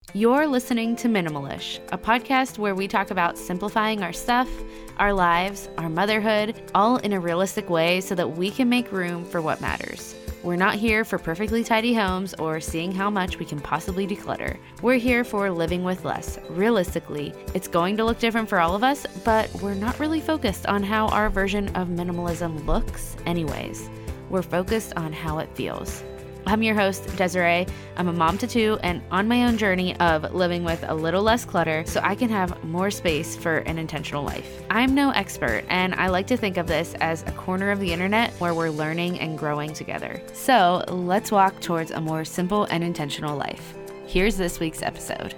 You're listening to Minimalish, a podcast where we talk about simplifying our stuff, our lives, our motherhood, all in a realistic way so that we can make room for what matters. We're not here for perfectly tidy homes or seeing how much we can possibly declutter. We're here for living with less. Realistically, it's going to look different for all of us, but we're not really focused on how our version of minimalism looks anyways. We're focused on how it feels. I'm your host, Desiree. I'm a mom to two and on my own journey of living with a little less clutter so I can have more space for an intentional life. I'm no expert, and I like to think of this as a corner of the internet where we're learning and growing together. So let's walk towards a more simple and intentional life. Here's this week's episode.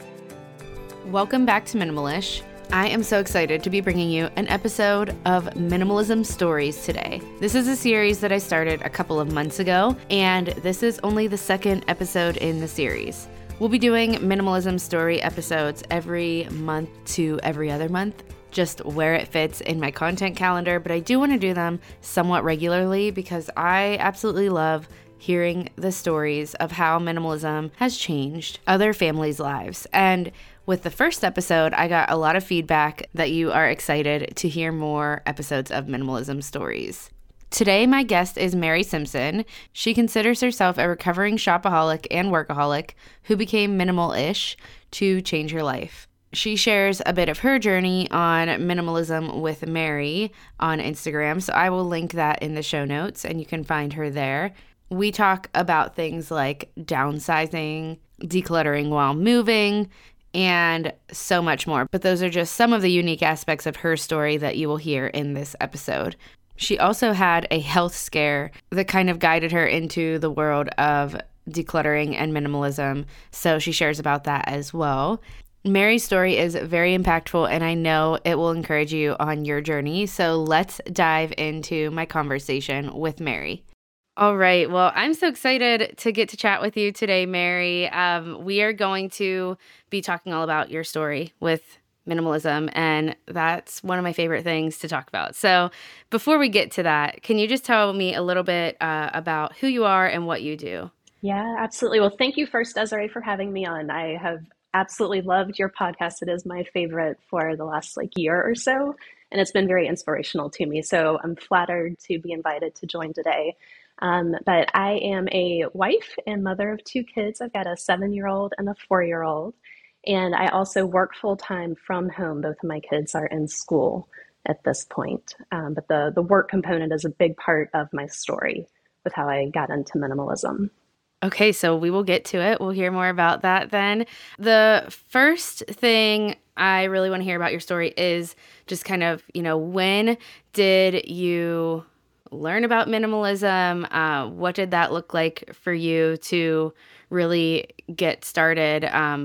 Welcome back to Minimalish. I am so excited to be bringing you an episode of Minimalism Stories today. This is a series that I started a couple of months ago, and this is only the second episode in the series. We'll be doing Minimalism Story episodes every month to every other month, just where it fits in my content calendar, but I do want to do them somewhat regularly because I absolutely love hearing the stories of how minimalism has changed other families' lives. And with the first episode, I got a lot of feedback that you are excited to hear more episodes of Minimalism Stories. Today, my guest is Mary Simpson. She considers herself a recovering shopaholic and workaholic who became minimal-ish to change her life. She shares a bit of her journey on minimalism with Mary on Instagram, so I will link that in the show notes and you can find her there. We talk about things like downsizing, decluttering while moving, and so much more. But those are just some of the unique aspects of her story that you will hear in this episode. She also had a health scare that kind of guided her into the world of decluttering and minimalism, so she shares about that as well. Mary's story is very impactful, and I know it will encourage you on your journey, so let's dive into my conversation with Mary. All right. Well, I'm so excited to get to chat with you today, Mary. We are going to be talking all about your story with minimalism, and that's one of my favorite things to talk about. So before we get to that, can you just tell me a little bit about who you are and what you do? Yeah, absolutely. Well, thank you first, Desiree, for having me on. I have absolutely loved your podcast. It is my favorite for the last year or so, and it's been very inspirational to me. So I'm flattered to be invited to join today. But I am a wife and mother of two kids. I've got a 7-year-old and a 4-year-old. And I also work full time from home. Both of my kids are in school at this point. But the work component is a big part of my story with how I got into minimalism. Okay, so we will get to it. We'll hear more about that then. The first thing I really want to hear about your story is just kind of, when did you learn about minimalism? What did that look like for you to really get started?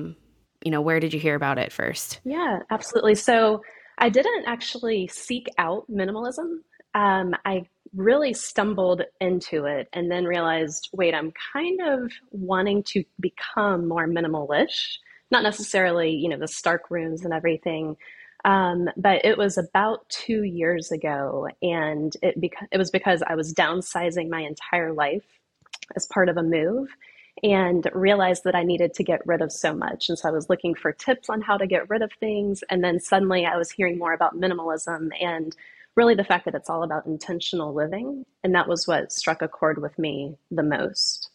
Where did you hear about it first? Yeah, absolutely. So I didn't actually seek out minimalism. I really stumbled into it and then realized, wait, I'm kind of wanting to become more minimalish, not necessarily, the stark rooms and everything. But it was about 2 years ago, and it was because I was downsizing my entire life as part of a move and realized that I needed to get rid of so much. And so I was looking for tips on how to get rid of things. And then suddenly I was hearing more about minimalism and really the fact that it's all about intentional living. And that was what struck a chord with me the most.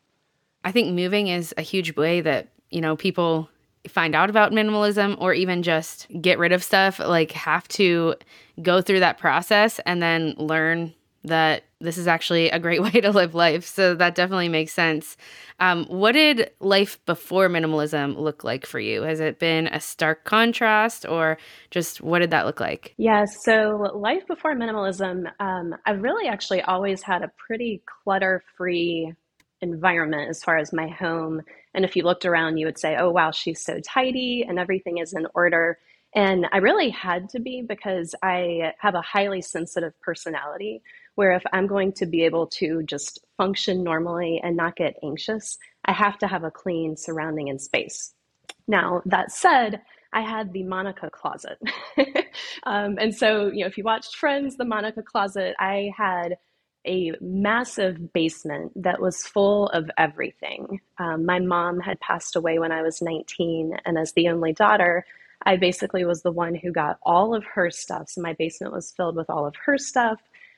I think moving is a huge way that, people find out about minimalism or even just get rid of stuff, have to go through that process and then learn that this is actually a great way to live life. So that definitely makes sense. What did life before minimalism look like for you? Has it been a stark contrast, or just what did that look like? Yeah, so life before minimalism, I've really actually always had a pretty clutter-free environment as far as my home. And if you looked around, you would say, oh, wow, she's so tidy and everything is in order. And I really had to be because I have a highly sensitive personality where if I'm going to be able to just function normally and not get anxious, I have to have a clean surrounding and space. Now, that said, I had the Monica closet. And so, if you watched Friends, the Monica closet, I had a massive basement that was full of everything. My mom had passed away when I was 19, and as the only daughter, I basically was the one who got all of her stuff. So my basement was filled with all of her stuff.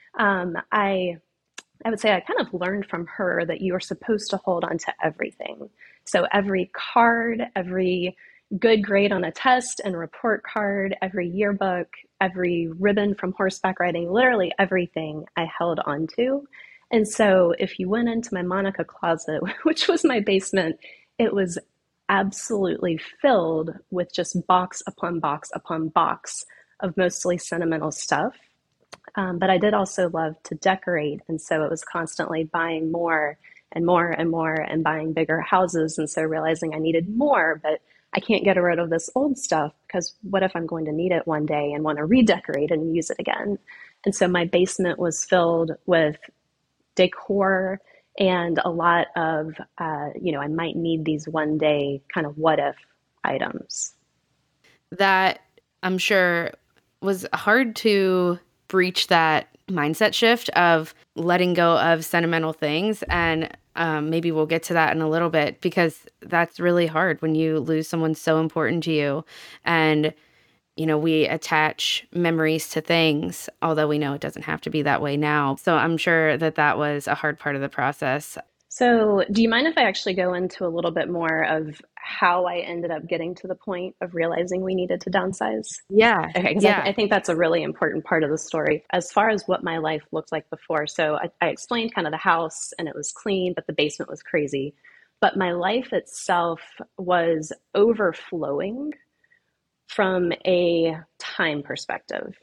I would say I kind of learned from her that you are supposed to hold on to everything. So every card, every good grade on a test and report card, every yearbook, every ribbon from horseback riding, literally everything I held on to. And so if you went into my Monica closet, which was my basement, it was absolutely filled with just box upon box upon box of mostly sentimental stuff. But I did also love to decorate. And so it was constantly buying more and more and more and buying bigger houses. And so realizing I needed more, but I can't get rid of this old stuff because what if I'm going to need it one day and want to redecorate and use it again? And so my basement was filled with decor and a lot of, I might need these one day kind of what if items. That I'm sure was hard to breach that mindset shift of letting go of sentimental things. And maybe we'll get to that in a little bit because that's really hard when you lose someone so important to you. And, we attach memories to things, although we know it doesn't have to be that way now. So I'm sure that that was a hard part of the process. So, do you mind if I actually go into a little bit more of how I ended up getting to the point of realizing we needed to downsize? Yeah. Okay, because Yeah. I think that's a really important part of the story as far as what my life looked like before. So, I explained kind of the house and it was clean, but the basement was crazy. But my life itself was overflowing from a time perspective.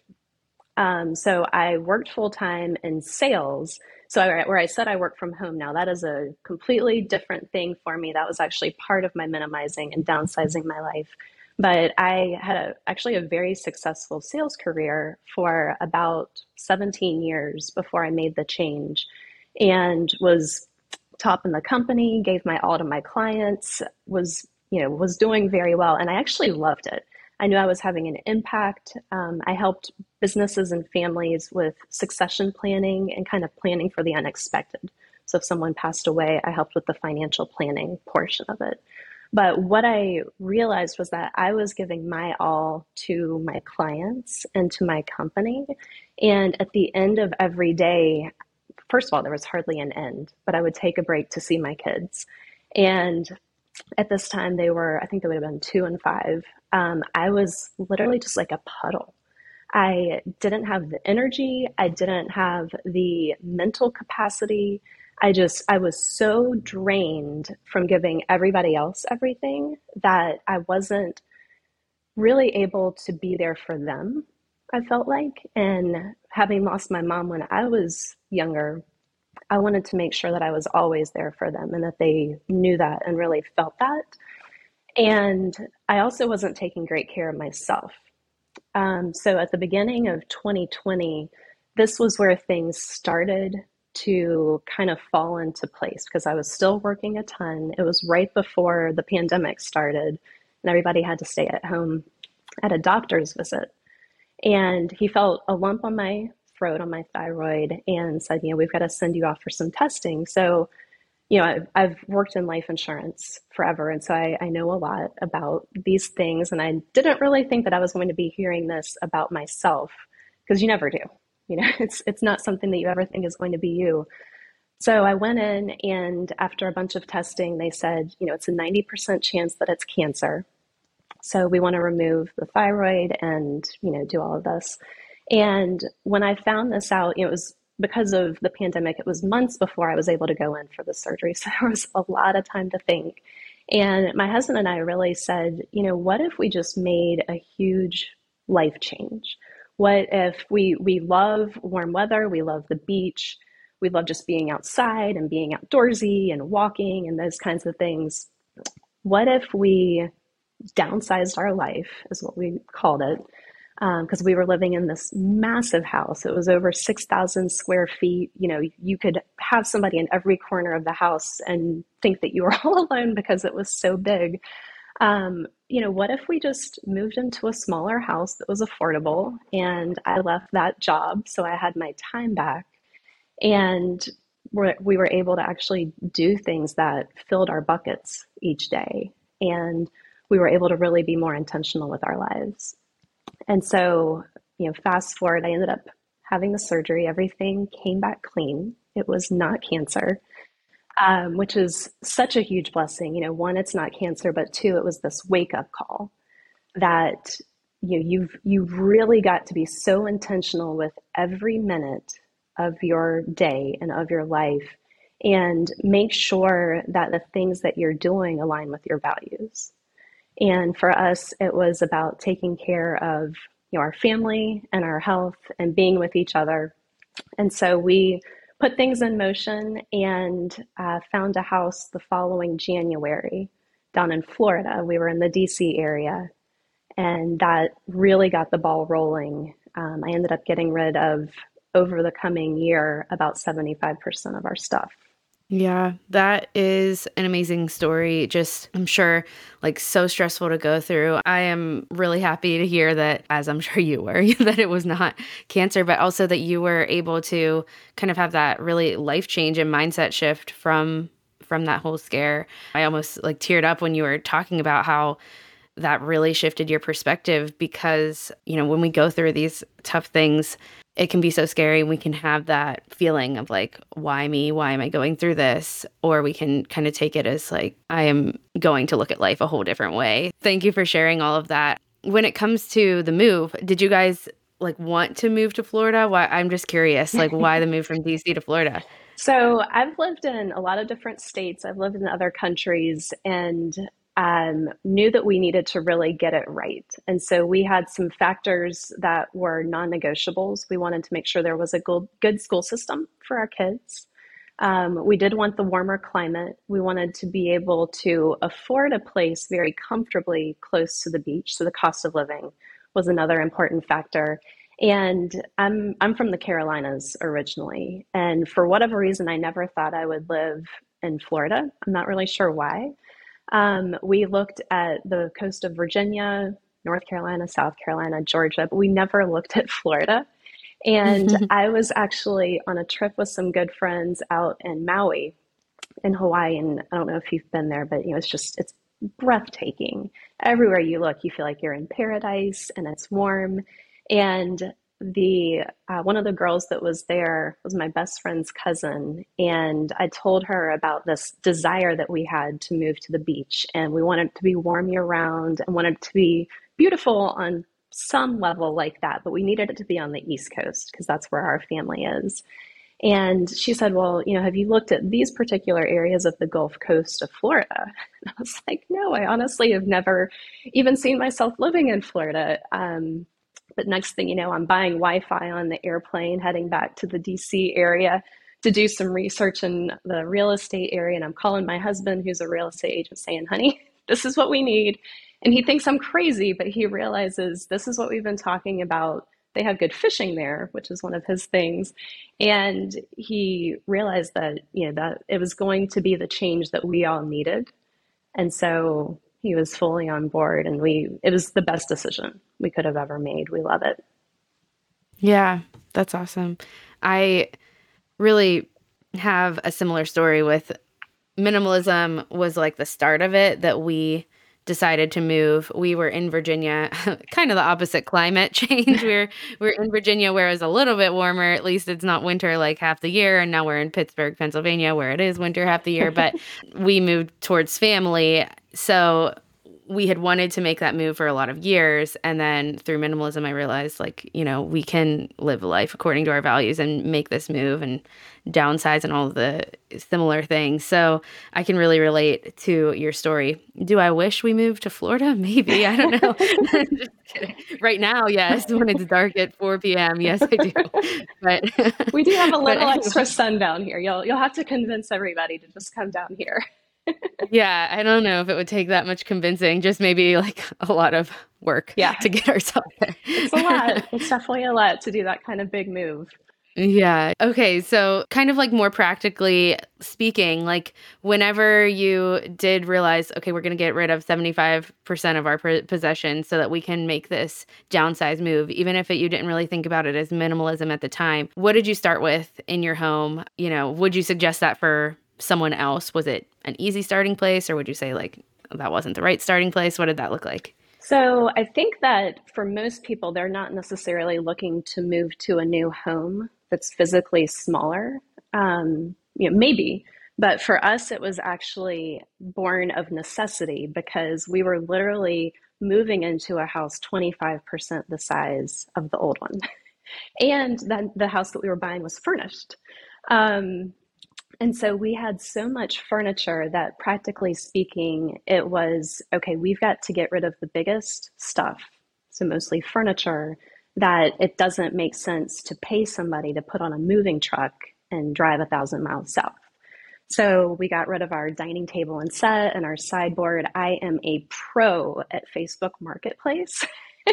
So I worked full time in sales. So where I said I work from home now, that is a completely different thing for me. That was actually part of my minimizing and downsizing my life. But I had actually a very successful sales career for about 17 years before I made the change and was top in the company, gave my all to my clients, was doing very well. And I actually loved it. I knew I was having an impact. I helped businesses and families with succession planning and kind of planning for the unexpected. So if someone passed away, I helped with the financial planning portion of it. But what I realized was that I was giving my all to my clients and to my company. And at the end of every day, first of all, there was hardly an end, but I would take a break to see my kids. And at this time, I think they would have been 2 and 5. I was literally just like a puddle. I didn't have the energy. I didn't have the mental capacity. I was so drained from giving everybody else everything that I wasn't really able to be there for them, I felt like. And having lost my mom when I was younger, I wanted to make sure that I was always there for them and that they knew that and really felt that. And I also wasn't taking great care of myself. So at the beginning of 2020, this was where things started to kind of fall into place because I was still working a ton. It was right before the pandemic started and everybody had to stay at home at a doctor's visit. And he felt a lump on my throat, on my thyroid, and said, we've got to send you off for some testing. So, I've worked in life insurance forever. And so I know a lot about these things. And I didn't really think that I was going to be hearing this about myself because you never do. It's not something that you ever think is going to be you. So I went in and after a bunch of testing, they said, it's a 90% chance that it's cancer. So we want to remove the thyroid and, do all of this. And when I found this out, it was because of the pandemic, it was months before I was able to go in for the surgery. So there was a lot of time to think. And my husband and I really said, what if we just made a huge life change? What if we love warm weather, we love the beach, we love just being outside and being outdoorsy and walking and those kinds of things. What if we downsized our life, is what we called it, because we were living in this massive house. It was over 6,000 square feet. You could have somebody in every corner of the house and think that you were all alone because it was so big. What if we just moved into a smaller house that was affordable and I left that job so I had my time back And we were able to actually do things that filled our buckets each day. And we were able to really be more intentional with our lives. And so, fast forward, I ended up having the surgery. Everything came back clean. It was not cancer, which is such a huge blessing. One, it's not cancer, but two, it was this wake up call that you've really got to be so intentional with every minute of your day and of your life, and make sure that the things that you're doing align with your values. And for us, it was about taking care of our family and our health and being with each other. And so we put things in motion and found a house the following January down in Florida. We were in the DC area, and that really got the ball rolling. I ended up getting rid of, over the coming year, about 75% of our stuff. Yeah, that is an amazing story. Just, I'm sure, like, so stressful to go through. I am really happy to hear that, as I'm sure you were, that it was not cancer, but also that you were able to kind of have that really life change and mindset shift from that whole scare. I almost like teared up when you were talking about how that really shifted your perspective, because, when we go through these tough things, it can be so scary. We can have that feeling of like, why me? Why am I going through this? Or we can kind of take it as like, I am going to look at life a whole different way. Thank you for sharing all of that. When it comes to the move, did you guys like want to move to Florida? Why? I'm just curious, like, why the move from DC to Florida? So I've lived in a lot of different states. I've lived in other countries, and knew that we needed to really get it right. And so we had some factors that were non-negotiables. We wanted to make sure there was a good school system for our kids. We did want the warmer climate. We wanted to be able to afford a place very comfortably close to the beach. So the cost of living was another important factor. And I'm from the Carolinas originally. And for whatever reason, I never thought I would live in Florida. I'm not really sure why. We looked at the coast of Virginia, North Carolina, South Carolina, Georgia, but we never looked at Florida. And I was actually on a trip with some good friends out in Maui in Hawaii. And I don't know if you've been there, but it's breathtaking. Everywhere you look, you feel like you're in paradise, and it's warm. And the one of the girls that was there was my best friend's cousin, and I told her about this desire that we had to move to the beach, and we wanted it to be warm year round and wanted it to be beautiful on some level like that, but we needed it to be on the East Coast because that's where our family is. And she said, well, have you looked at these particular areas of the Gulf Coast of Florida? And I was like, no, I honestly have never even seen myself living in Florida. But next thing you know, I'm buying Wi-Fi on the airplane, heading back to the DC area to do some research in the real estate area. And I'm calling my husband, who's a real estate agent, saying, honey, this is what we need. And he thinks I'm crazy, but he realizes this is what we've been talking about. They have good fishing there, which is one of his things. And he realized that, that it was going to be the change that we all needed. And so he was fully on board, and it was the best decision we could have ever made. We love it. Yeah, that's awesome. I really have a similar story with minimalism. Was like the start of it that we decided to move. We were in Virginia, kind of the opposite climate change. We're in Virginia where it's a little bit warmer. At least it's not winter like half the year. And now we're in Pittsburgh, Pennsylvania, where it is winter half the year. But we moved towards family. So we had wanted to make that move for a lot of years. And then through minimalism, I realized we can live life according to our values and make this move and downsize and all of the similar things. So I can really relate to your story. Do I wish we moved to Florida? Maybe. I don't know. Just kidding. Right now, yes. When it's dark at 4 p.m., yes, I do. But we do have a little extra sun down here. You'll have to convince everybody to just come down here. Yeah, I don't know if it would take that much convincing, just maybe like a lot of work to get ourselves there. It's a lot. It's definitely a lot to do that kind of big move. Yeah. Okay. So, kind of like more practically speaking, like whenever you did realize, okay, we're going to get rid of 75% of our possessions so that we can make this downsize move, even if you didn't really think about it as minimalism at the time, what did you start with in your home? Would you suggest that for someone else? Was it an easy starting place, or would you say like that wasn't the right starting place? What did that look like? So I think that for most people, they're not necessarily looking to move to a new home that's physically smaller. Maybe, but for us, it was actually born of necessity because we were literally moving into a house 25% the size of the old one. And then the house that we were buying was furnished. Um, and so we had so much furniture that practically speaking, it was okay, we've got to get rid of the biggest stuff, so mostly furniture, that it doesn't make sense to pay somebody to put on a moving truck and drive 1,000 miles south. So we got rid of our dining table and set and our sideboard. I am a pro at Facebook Marketplace.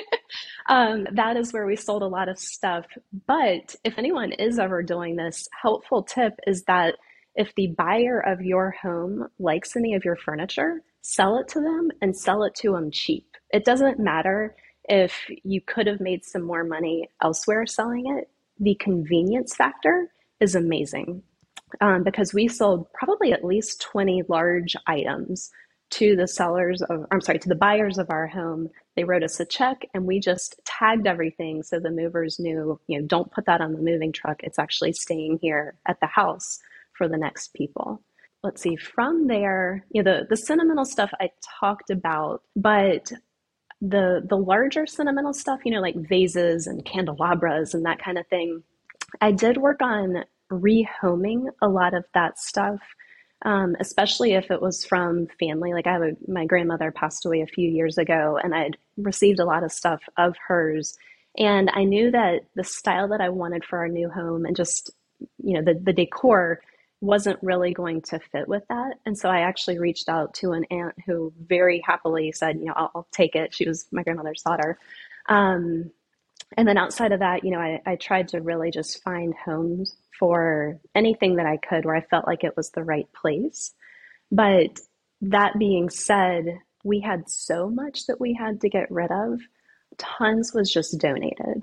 That is where we sold a lot of stuff. But if anyone is ever doing this, helpful tip is that if the buyer of your home likes any of your furniture, sell it to them and sell it to them cheap. It doesn't matter if you could have made some more money elsewhere selling it. The convenience factor is amazing because we sold probably at least 20 large items to the sellers of, I'm sorry, to the buyers of our home. They wrote us a check and we just tagged everything so the movers knew, don't put that on the moving truck. It's actually staying here at the house for the next people. Let's see, from there, the sentimental stuff I talked about, but the larger sentimental stuff, like vases and candelabras and that kind of thing, I did work on rehoming a lot of that stuff, especially if it was from family. Like my grandmother passed away a few years ago, and I'd received a lot of stuff of hers. And I knew that the style that I wanted for our new home and just, the decor wasn't really going to fit with that. And so I actually reached out to an aunt who very happily said, I'll take it. She was my grandmother's daughter. Um, and then outside of that, I tried to really just find homes for anything that I could where I felt like it was the right place. But that being said, we had so much that we had to get rid of. Tons was just donated.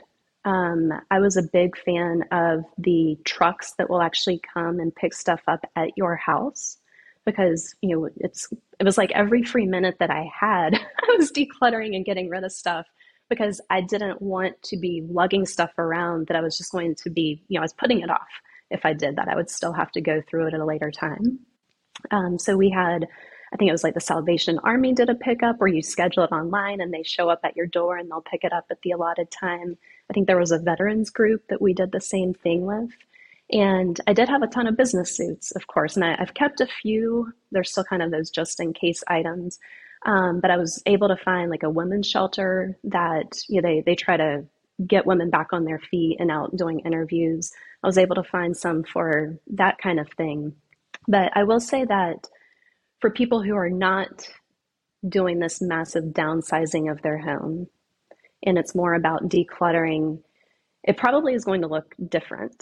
I was a big fan of the trucks that will actually come and pick stuff up at your house because it was like every free minute that I had, I was decluttering and getting rid of stuff because I didn't want to be lugging stuff around that I was just going to be, I was putting it off. If I did that, I would still have to go through it at a later time. So we had, I think it was like the Salvation Army did a pickup where you schedule it online and they show up at your door and they'll pick it up at the allotted time. I think there was a veterans group that we did the same thing with. And I did have a ton of business suits, of course, and I've kept a few. There's still kind of those just in case items. But I was able to find like a women's shelter that they try to get women back on their feet and out doing interviews. I was able to find some for that kind of thing. But I will say that for people who are not doing this massive downsizing of their home, and it's more about decluttering, it probably is going to look different.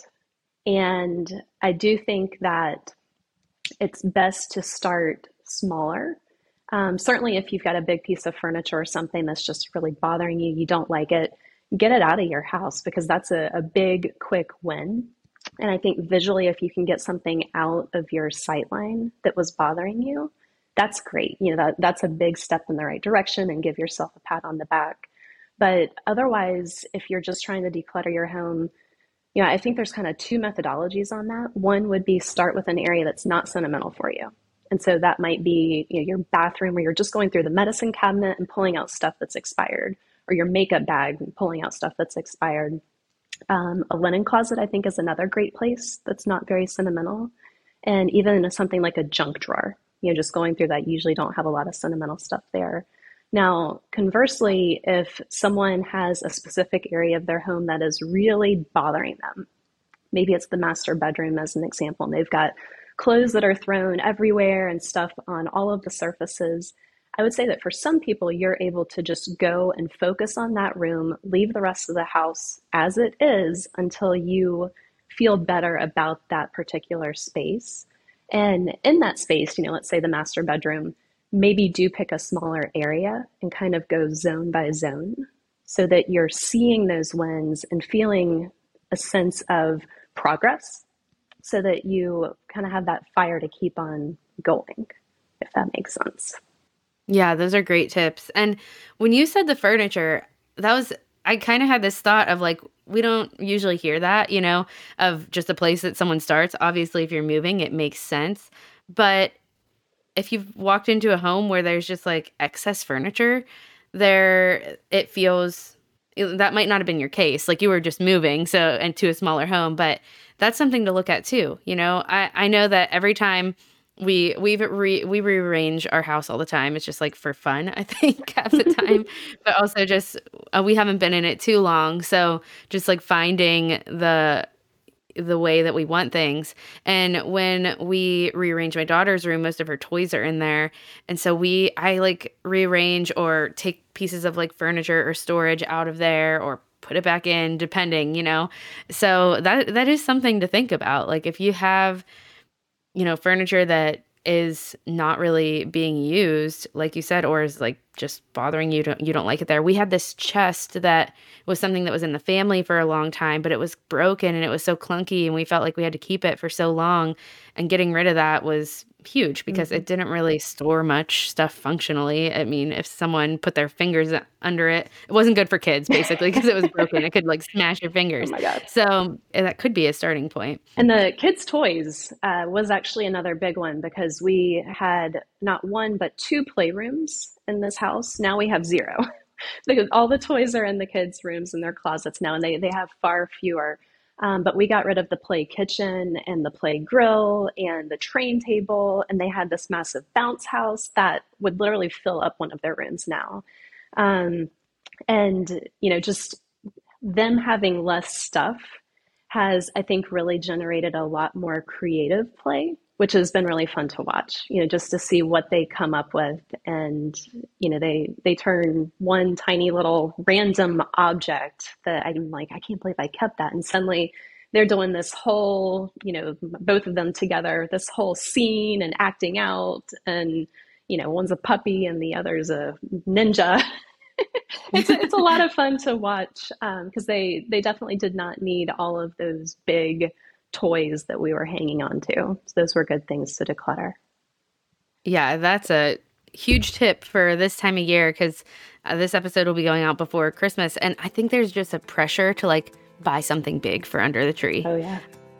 And I do think that it's best to start smaller. Certainly, if you've got a big piece of furniture or something that's just really bothering you, you don't like it, get it out of your house because that's a big, quick win. And I think visually, if you can get something out of your sightline that was bothering you, that's great. That's a big step in the right direction and give yourself a pat on the back. But otherwise, if you're just trying to declutter your home, I think there's kind of two methodologies on that. One would be start with an area that's not sentimental for you. And so that might be your bathroom where you're just going through the medicine cabinet and pulling out stuff that's expired, or your makeup bag and pulling out stuff that's expired. A linen closet, I think, is another great place that's not very sentimental. And even something like a junk drawer, just going through that, you usually don't have a lot of sentimental stuff there. Now, conversely, if someone has a specific area of their home that is really bothering them, maybe it's the master bedroom as an example, and they've got clothes that are thrown everywhere and stuff on all of the surfaces. I would say that for some people, you're able to just go and focus on that room, leave the rest of the house as it is until you feel better about that particular space. And in that space, let's say the master bedroom, maybe do pick a smaller area and kind of go zone by zone so that you're seeing those wins and feeling a sense of progress so that you kind of have that fire to keep on going, if that makes sense. Yeah, those are great tips. And when you said the furniture, I kind of had this thought of like, we don't usually hear that, of just a place that someone starts. Obviously, if you're moving, it makes sense. But if you've walked into a home where there's just like excess furniture, it feels that might not have been your case. Like you were just moving and to a smaller home, but that's something to look at too. I know that every time we rearrange our house all the time. It's just like for fun, I think, half the time, but also just we haven't been in it too long, so just like finding the way that we want things. And when we rearrange my daughter's room, most of her toys are in there, and so I like rearrange or take pieces of like furniture or storage out of there or put it back in, depending. So that is something to think about. Like if you have furniture that is not really being used, like you said, or is like just bothering you, you don't like it there. We had this chest that was something that was in the family for a long time, but it was broken and it was so clunky and we felt like we had to keep it for so long, and getting rid of that was huge because it didn't really store much stuff functionally. I mean, if someone put their fingers under it, it wasn't good for kids basically because it was broken. It could like smash your fingers. Oh my God. So that could be a starting point. And the kids' toys was actually another big one because we had not one, but two playrooms in this house. Now we have zero. All the toys are in the kids' rooms and their closets now, and they have far fewer. But we got rid of the play kitchen and the play grill and the train table, and they had this massive bounce house that would literally fill up one of their rooms now. And, just them having less stuff has, I think, really generated a lot more creative play, which has been really fun to watch, just to see what they come up with. And, they turn one tiny little random object that I'm like, I can't believe I kept that. And suddenly they're doing this whole, both of them together, this whole scene and acting out. And, one's a puppy and the other's a ninja. It's a lot of fun to watch because they definitely did not need all of those big toys that we were hanging on to. So those were good things to declutter. Yeah, that's a huge tip for this time of year because this episode will be going out before Christmas. And I think there's just a pressure to like buy something big for under the tree. Oh, yeah.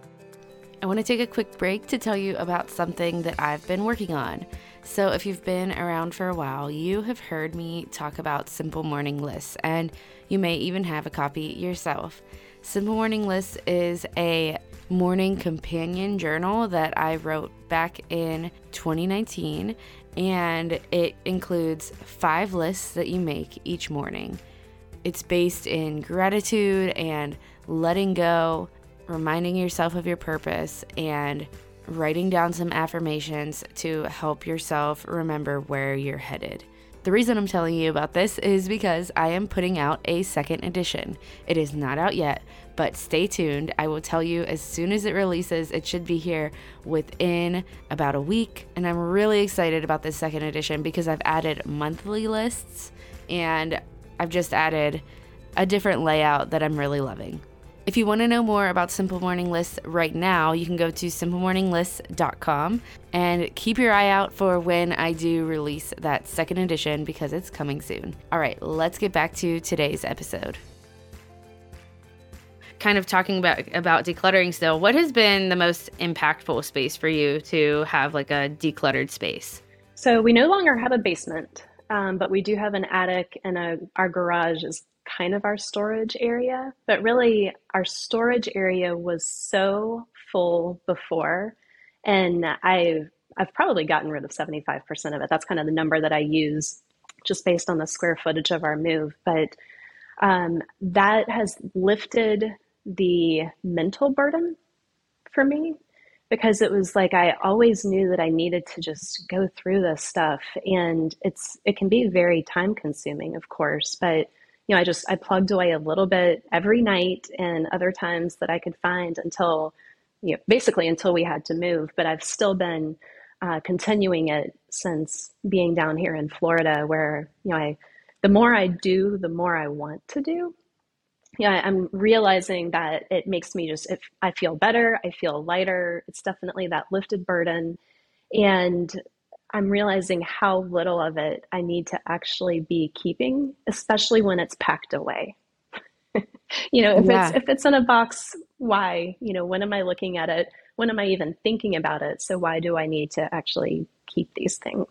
I want to take a quick break to tell you about something that I've been working on. So if you've been around for a while, you have heard me talk about Simple Morning Lists, and you may even have a copy yourself. Simple Morning Lists is a morning companion journal that I wrote back in 2019, and it includes 5 lists that you make each morning. It's based in gratitude and letting go, reminding yourself of your purpose, and writing down some affirmations to help yourself remember where you're headed. The reason I'm telling you about this is because I am putting out a second edition. It is not out yet, but stay tuned. I will tell you as soon as it releases. It should be here within about a week, and I'm really excited about this second edition because I've added monthly lists and I've just added a different layout that I'm really loving. If you want to know more about Simple Morning Lists right now, you can go to simplemorninglists.com and keep your eye out for when I do release that second edition because it's coming soon. All right, let's get back to today's episode. Kind of talking about decluttering still, what has been the most impactful space for you to have like a decluttered space? So we no longer have a basement, but we do have an attic, and our garage is kind of our storage area. But really, our storage area was so full before, and I've probably gotten rid of 75% of it. That's kind of the number that I use just based on the square footage of our move. But that has lifted the mental burden for me, because it was like I always knew that I needed to just go through this stuff, and it can be very time consuming, of course, but I plugged away a little bit every night and other times that I could find until, basically until we had to move. But I've still been continuing it since being down here in Florida, where, the more I do, the more I want to do. I'm realizing that it makes me if I feel better, I feel lighter. It's definitely that lifted burden. And I'm realizing how little of it I need to actually be keeping, especially when it's packed away. If it's Yeah. if it's in a box, why? When am I looking at it? When am I even thinking about it? So why do I need to actually keep these things?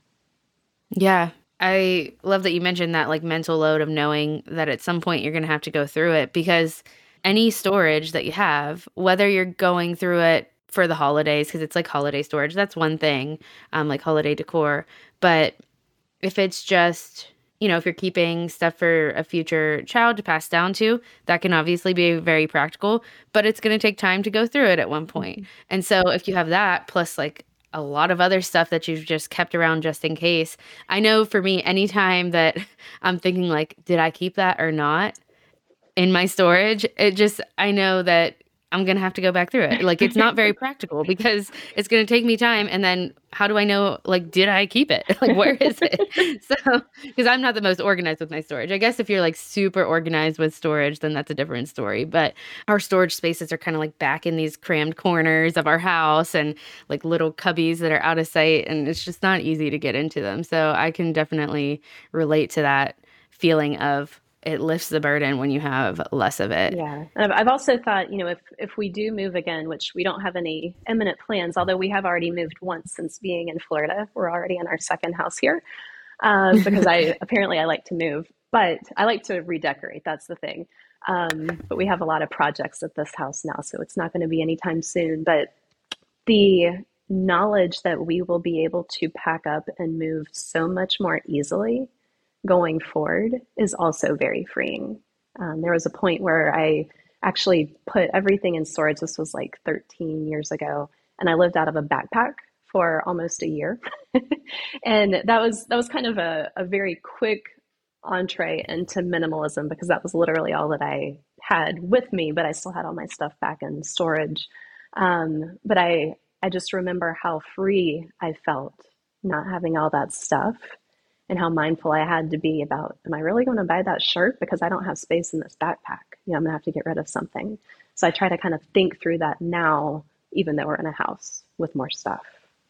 Yeah. I love that you mentioned that like mental load of knowing that at some point you're going to have to go through it because any storage that you have, whether you're going through it for the holidays, because it's like holiday storage, that's one thing, like holiday decor. But if it's just, if you're keeping stuff for a future child to pass down to, that can obviously be very practical, but it's going to take time to go through it at one point. Mhm. And so if you have that plus like a lot of other stuff that you've just kept around just in case, I know for me, anytime that I'm thinking like, did I keep that or not? In my storage, I know that I'm gonna have to go back through it. Like, it's not very practical because it's gonna take me time, and then how do I know, like, did I keep it? Like, where is it? So, because I'm not the most organized with my storage. I guess if you're, like, super organized with storage, then that's a different story, but our storage spaces are kinda, like, back in these crammed corners of our house and, like, little cubbies that are out of sight, and it's just not easy to get into them. So I can definitely relate to that feeling of it lifts the burden when you have less of it. Yeah. And I've also thought, if we do move again, which we don't have any imminent plans, although we have already moved once since being in Florida, we're already in our second house here, because I like to move, but I like to redecorate. That's the thing. But we have a lot of projects at this house now, so it's not going to be anytime soon. But the knowledge that we will be able to pack up and move so much more easily going forward is also very freeing. There was a point where I actually put everything in storage. This was like 13 years ago, and I lived out of a backpack for almost a year. And that was kind of a very quick entree into minimalism because that was literally all that I had with me, but I still had all my stuff back in storage. But I just remember how free I felt not having all that stuff and how mindful I had to be about, am I really going to buy that shirt because I don't have space in this backpack? I'm going to have to get rid of something. So I try to kind of think through that now, even though we're in a house with more stuff.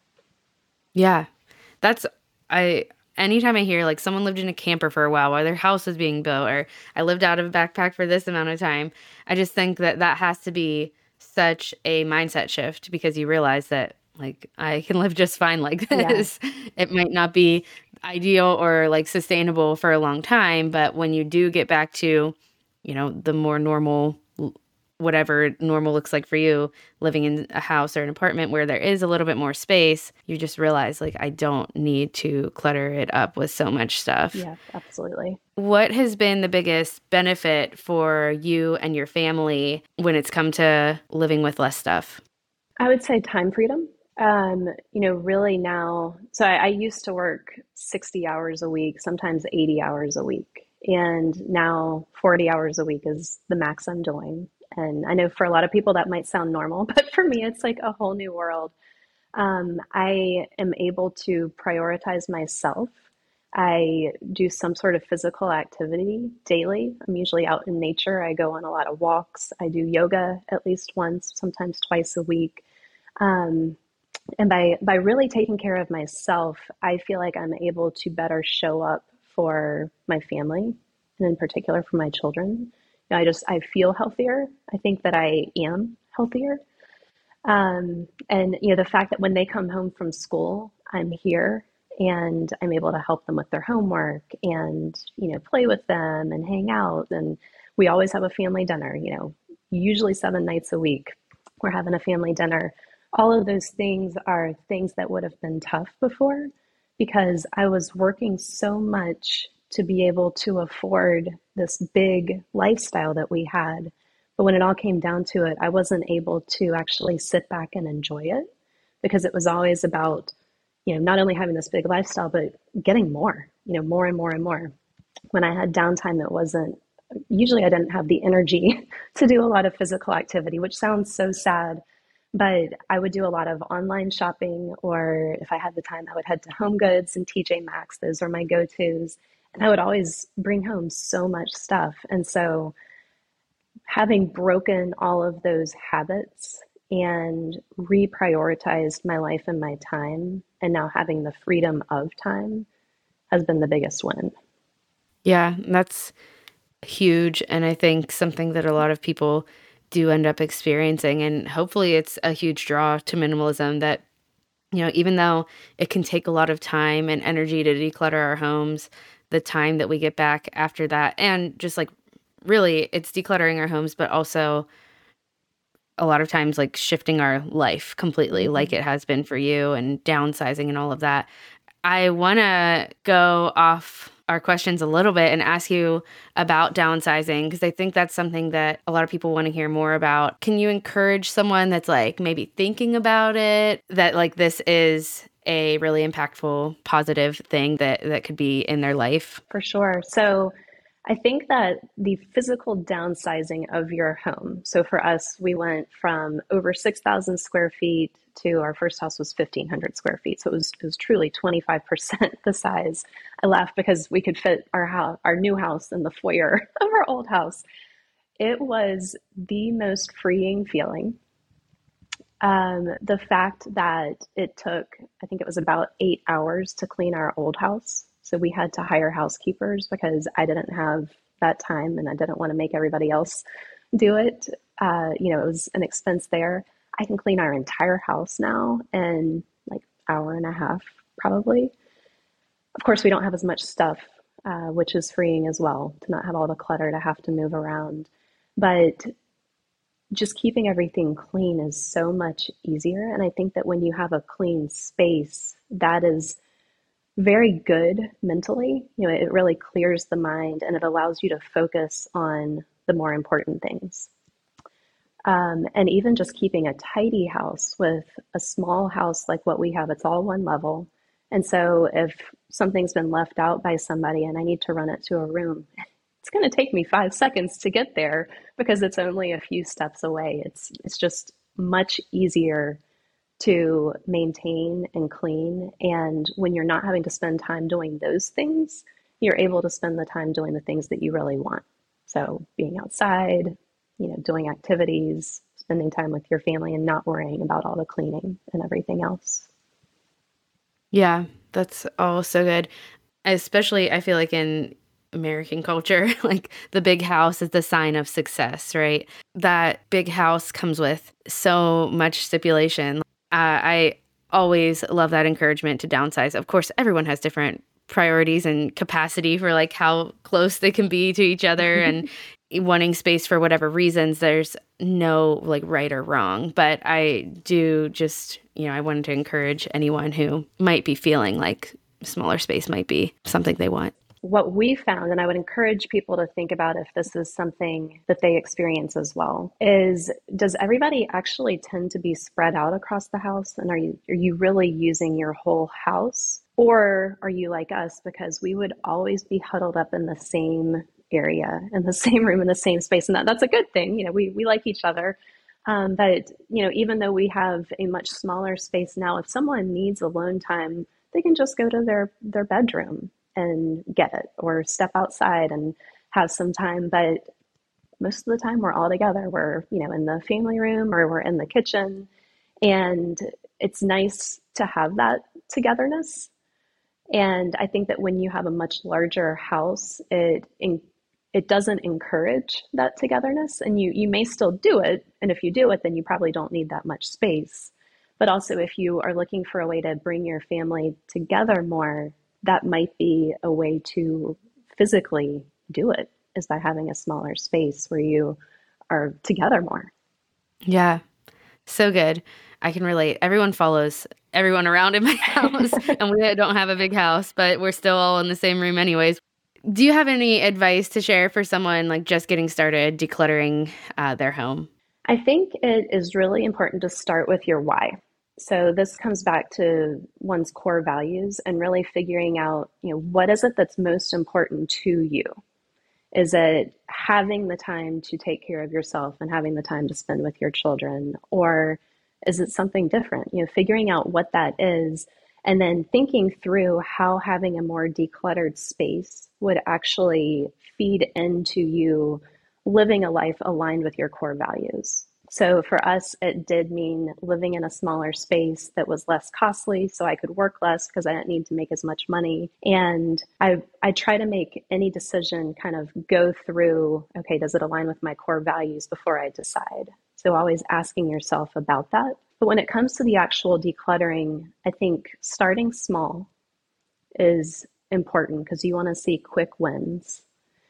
Yeah. That's I anytime I hear like someone lived in a camper for a while their house was being built or I lived out of a backpack for this amount of time, I just think that that has to be such a mindset shift because you realize that like I can live just fine like Yeah. this. It might not be ideal or like sustainable for a long time, but when you do get back to, the more normal whatever normal looks like for you, living in a house or an apartment where there is a little bit more space, you just realize like I don't need to clutter it up with so much stuff. Yeah, absolutely. What has been the biggest benefit for you and your family when it's come to living with less stuff? I would say time freedom. Really now, so I used to work 60 hours a week, sometimes 80 hours a week. And now 40 hours a week is the max I'm doing. And I know for a lot of people that might sound normal, but for me, it's like a whole new world. I am able to prioritize myself. I do some sort of physical activity daily. I'm usually out in nature. I go on a lot of walks. I do yoga at least once, sometimes twice a week. Um, and by really taking care of myself, I feel like I'm able to better show up for my family and in particular for my children. I feel healthier. I think that I am healthier. And the fact that when they come home from school, I'm here and I'm able to help them with their homework and play with them and hang out. And we always have a family dinner. Usually 7 nights a week, we're having a family dinner. All of those things are things that would have been tough before because I was working so much to be able to afford this big lifestyle that we had. But when it all came down to it, I wasn't able to actually sit back and enjoy it because it was always about, not only having this big lifestyle, but getting more, more and more and more. when I had downtime, it wasn't, usually I didn't have the energy to do a lot of physical activity, which sounds so sad. But I would do a lot of online shopping, or if I had the time, I would head to Home Goods and TJ Maxx. Those are my go-tos. And I would always bring home so much stuff. And so having broken all of those habits and reprioritized my life and my time, and now having the freedom of time has been the biggest win. Yeah, that's huge. And I think something that a lot of people do end up experiencing. And hopefully it's a huge draw to minimalism that, even though it can take a lot of time and energy to declutter our homes, the time that we get back after that, and just like really it's decluttering our homes, but also a lot of times like shifting our life completely, like it has been for you, and downsizing and all of that. I want to go off our questions a little bit and ask you about downsizing, because I think that's something that a lot of people want to hear more about. Can you encourage someone that's like maybe thinking about it, that like this is a really impactful, positive thing that could be in their life? For sure. So I think that the physical downsizing of your home. So for us, we went from over 6,000 square feet to our first house was 1,500 square feet. So it was truly 25% the size. I laughed because we could fit our new house in the foyer of our old house. It was the most freeing feeling. The fact that it took, I think it was about 8 hours to clean our old house. So we had to hire housekeepers because I didn't have that time and I didn't want to make everybody else do it. It was an expense there. I can clean our entire house now in like hour and a half, probably. Of course, we don't have as much stuff, which is freeing as well, to not have all the clutter to have to move around. But just keeping everything clean is so much easier. And I think that when you have a clean space, that is very good mentally. It really clears the mind and it allows you to focus on the more important things. And even just keeping a tidy house with a small house like what we have, it's all one level. And so if something's been left out by somebody and I need to run it to a room, it's going to take me 5 seconds to get there because it's only a few steps away. It's just much easier to maintain and clean. And when you're not having to spend time doing those things, you're able to spend the time doing the things that you really want. So being outside, doing activities, spending time with your family and not worrying about all the cleaning and everything else. Yeah, that's all so good. Especially, I feel like in American culture, like the big house is the sign of success, right? That big house comes with so much stipulation. I always love that encouragement to downsize. Of course, everyone has different priorities and capacity for like how close they can be to each other and wanting space for whatever reasons. There's no like right or wrong, but I do just, I wanted to encourage anyone who might be feeling like smaller space might be something they want. What we found, and I would encourage people to think about if this is something that they experience as well, is does everybody actually tend to be spread out across the house? And are you really using your whole house? Or are you like us? Because we would always be huddled up in the same area, in the same room, in the same space. And that's a good thing. We like each other. But even though we have a much smaller space now, if someone needs alone time, they can just go to their bedroom and get it, or step outside and have some time. But most of the time we're all together. We're, in the family room or we're in the kitchen. And it's nice to have that togetherness. And I think that when you have a much larger house, it doesn't encourage that togetherness. And you may still do it. And if you do it, then you probably don't need that much space. But also if you are looking for a way to bring your family together more, that might be a way to physically do it, is by having a smaller space where you are together more. Yeah, so good. I can relate. Everyone follows everyone around in my house, and we don't have a big house, but we're still all in the same room anyways. Do you have any advice to share for someone like just getting started decluttering their home? I think it is really important to start with your why. So this comes back to one's core values and really figuring out, what is it that's most important to you? Is it having the time to take care of yourself and having the time to spend with your children? Or is it something different? Figuring out what that is and then thinking through how having a more decluttered space would actually feed into you living a life aligned with your core values. So for us, it did mean living in a smaller space that was less costly so I could work less because I didn't need to make as much money. And I try to make any decision kind of go through, okay, does it align with my core values before I decide? So always asking yourself about that. But when it comes to the actual decluttering, I think starting small is important because you want to see quick wins.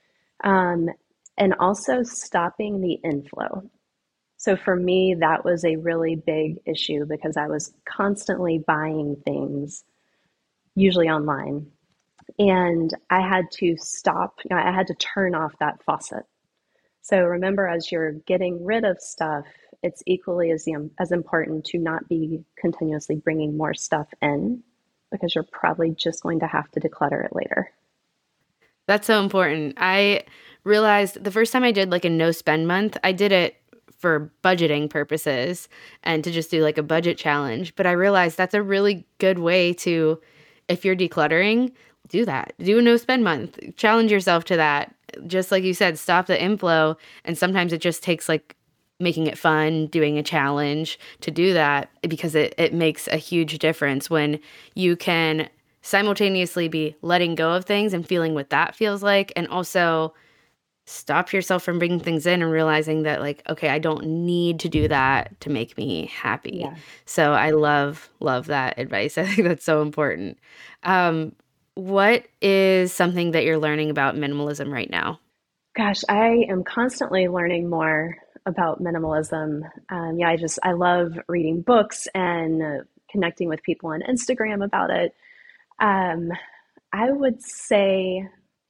Um, and also stopping the inflow. So for me, that was a really big issue because I was constantly buying things, usually online. And I had to stop, I had to turn off that faucet. So remember, as you're getting rid of stuff, it's equally as important to not be continuously bringing more stuff in because you're probably just going to have to declutter it later. That's so important. I realized the first time I did like a no spend month, I did it for budgeting purposes and to just do like a budget challenge. But I realized that's a really good way to, if you're decluttering, do that. Do a no spend month. Challenge yourself to that. Just like you said, stop the inflow. And sometimes it just takes like making it fun, doing a challenge to do that because it makes a huge difference when you can simultaneously be letting go of things and feeling what that feels like, and also stop yourself from bringing things in and realizing that like, okay, I don't need to do that to make me happy. Yeah. So I love that advice. I think that's so important. Um, what is something that you're learning about minimalism right now? Gosh, I am constantly learning more about minimalism. Yeah, I love reading books and connecting with people on Instagram about it. Um, I would say,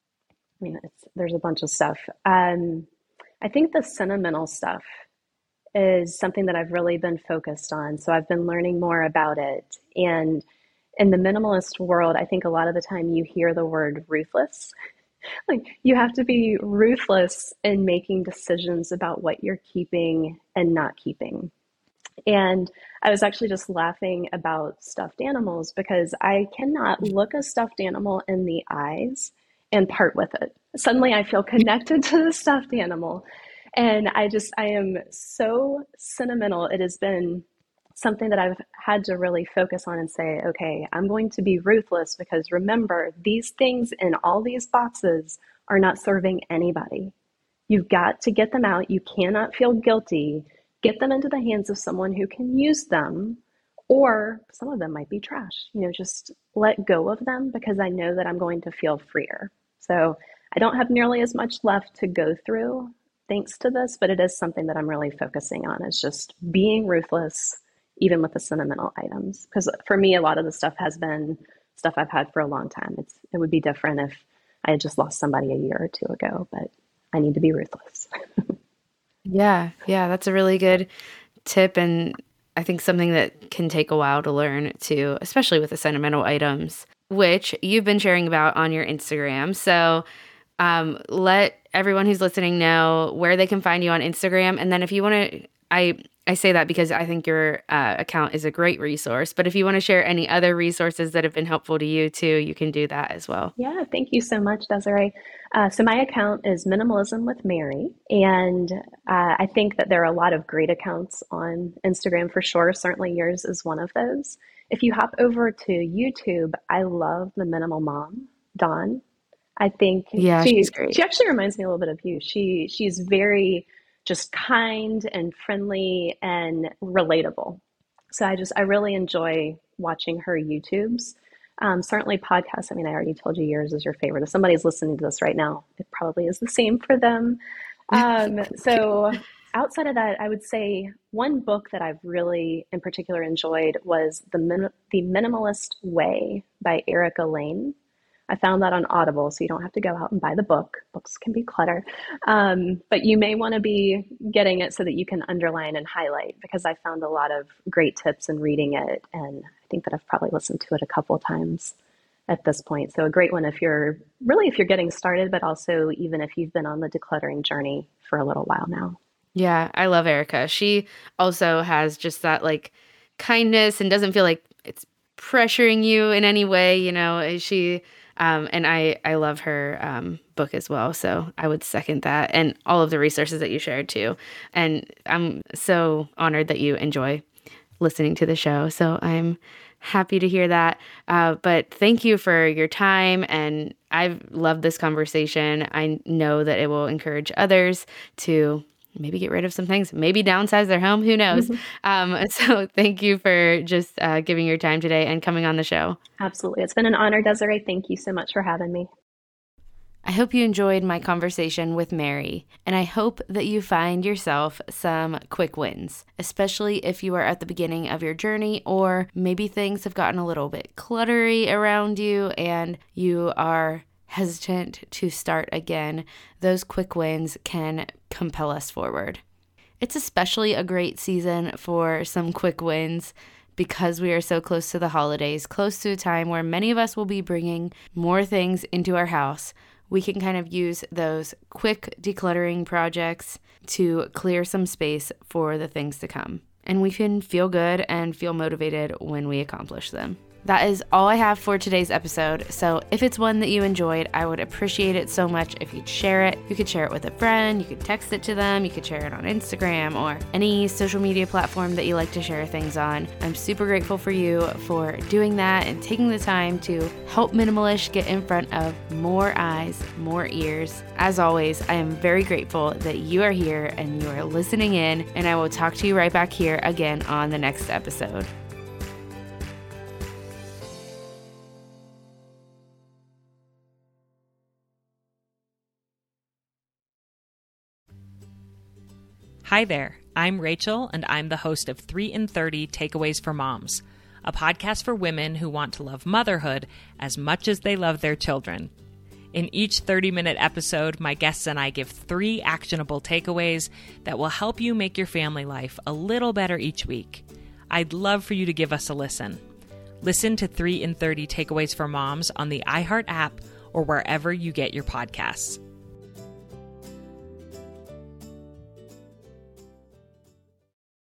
there's a bunch of stuff. I think the sentimental stuff is something that I've really been focused on. So I've been learning more about it. And in the minimalist world, I think a lot of the time you hear the word ruthless. Like you have to be ruthless in making decisions about what you're keeping and not keeping. And I was actually just laughing about stuffed animals because I cannot look a stuffed animal in the eyes and part with it. Suddenly I feel connected to the stuffed animal. And I am so sentimental. It has been something that I've had to really focus on and say, okay, I'm going to be ruthless because remember, these things in all these boxes are not serving anybody. You've got to get them out. You cannot feel guilty. Get them into the hands of someone who can use them, or some of them might be trash. Just let go of them because I know that I'm going to feel freer. So I don't have nearly as much left to go through thanks to this, but it is something that I'm really focusing on is just being ruthless, even with the sentimental items. Because for me, a lot of the stuff has been stuff I've had for a long time. It would be different if I had just lost somebody a year or two ago, but I need to be ruthless. Yeah, that's a really good tip, and I think something that can take a while to learn too, especially with the sentimental items, which you've been sharing about on your Instagram. So let everyone who's listening know where they can find you on Instagram. And then if you want to, I say that because I think your account is a great resource. But if you want to share any other resources that have been helpful to you too, you can do that as well. Yeah, thank you so much, Desiree. So my account is Minimalism with Mary, and I think that there are a lot of great accounts on Instagram for sure. Certainly yours is one of those. If you hop over to YouTube, I love the Minimal Mom, Dawn. I think Yeah, she's great. she actually reminds me a little bit of you. She's very just kind and friendly and relatable. So I really enjoy watching her YouTubes. Certainly podcasts. I mean, I already told you yours is your favorite. If somebody's listening to this right now, it probably is the same for them. So outside of that, I would say one book that I've really in particular enjoyed was The Minimalist Way by Erica Lane. I found that on Audible, so you don't have to go out and buy the book. Books can be clutter. But you may want to be getting it so that you can underline and highlight, because I found a lot of great tips in reading it. And I think that I've probably listened to it a couple of times at this point. So a great one if you're getting started, but also even if you've been on the decluttering journey for a little while now. Yeah, I love Erica. She also has just that like kindness and doesn't feel like it's pressuring you in any way, you know. She and I love her book as well. So I would second that, and all of the resources that you shared too. And I'm so honored that you enjoy listening to the show. So I'm happy to hear that. But thank you for your time. And I've loved this conversation. I know that it will encourage others to maybe get rid of some things, maybe downsize their home. Who knows? So thank you for just giving your time today and coming on the show. Absolutely. It's been an honor, Desiree. Thank you so much for having me. I hope you enjoyed my conversation with Mary, and I hope that you find yourself some quick wins, especially if you are at the beginning of your journey, or maybe things have gotten a little bit cluttery around you and you are hesitant to start again. Those quick wins can compel us forward. It's especially a great season for some quick wins because we are so close to the holidays, close to a time where many of us will be bringing more things into our house. We can kind of use those quick decluttering projects to clear some space for the things to come. And we can feel good and feel motivated when we accomplish them. That is all I have for today's episode. So if it's one that you enjoyed, I would appreciate it so much if you'd share it. You could share it with a friend, you could text it to them, you could share it on Instagram or any social media platform that you like to share things on. I'm super grateful for you for doing that and taking the time to help Minimalish get in front of more eyes, more ears. As always, I am very grateful that you are here and you are listening in, and I will talk to you right back here again on the next episode. Hi there, I'm Rachel, and I'm the host of 3 in 30 Takeaways for Moms, a podcast for women who want to love motherhood as much as they love their children. In each 30-minute episode, my guests and I give 3 actionable takeaways that will help you make your family life a little better each week. I'd love for you to give us a listen. Listen to 3 in 30 Takeaways for Moms on the iHeart app or wherever you get your podcasts.